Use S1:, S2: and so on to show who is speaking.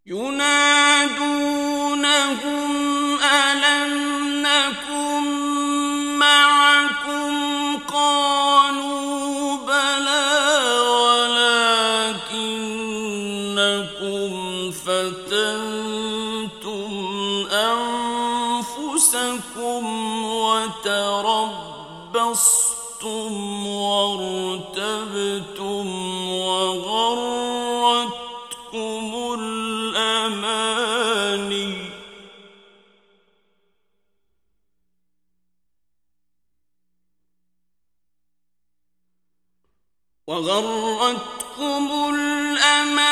S1: ينادونهم ألم نكن معكم قالوا بلى ولكنكم فتنتم أنفسكم وتربصتم وارتبتم وغرتكم الأماني